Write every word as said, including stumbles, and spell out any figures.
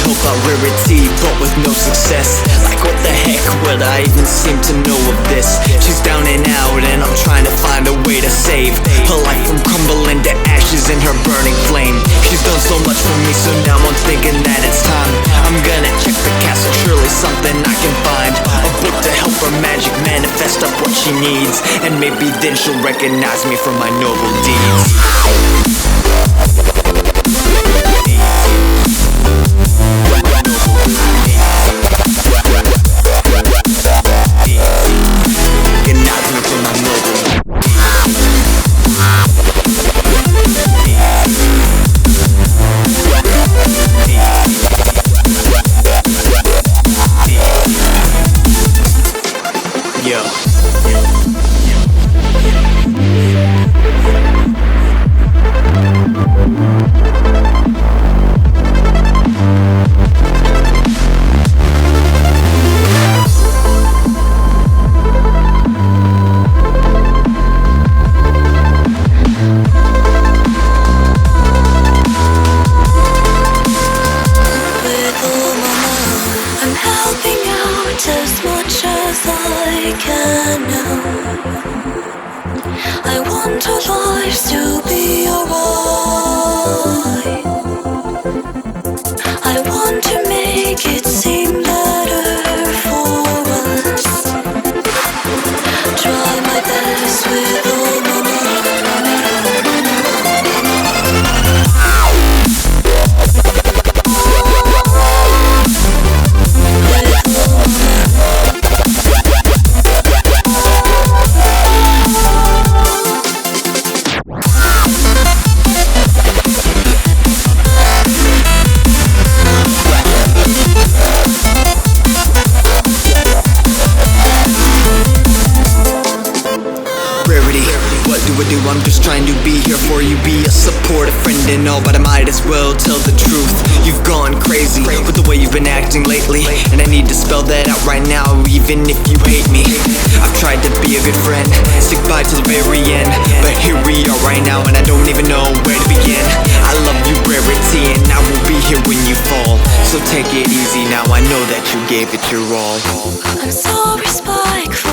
help out Rarity, but with no success. Like what the heck would I even seem to know of this? She's down and out and I'm trying to find a way to save her life from crumbling to ashes in her burning flame. She's done so much for me, so now I'm thinking that it's time. I'm gonna check the castle, surely something I can find. A book to help her magic manifest up what she needs, and maybe then she'll recognize me for my noble deeds. As much as I can now, I want our lives to be alright. I want to make it seem better for us. Try my best with all my What do I do? I'm just trying to be here for you, be a supportive friend and all, but I might as well tell the truth. You've gone crazy with the way you've been acting lately, and I need to spell that out right now, even if you hate me. I've tried to be a good friend, stick by till the very end, but here we are right now, and I don't even know where to begin. I love you, Rarity, and I will be here when you fall, so take it easy now, I know that you gave it your all. I'm sorry, Spike.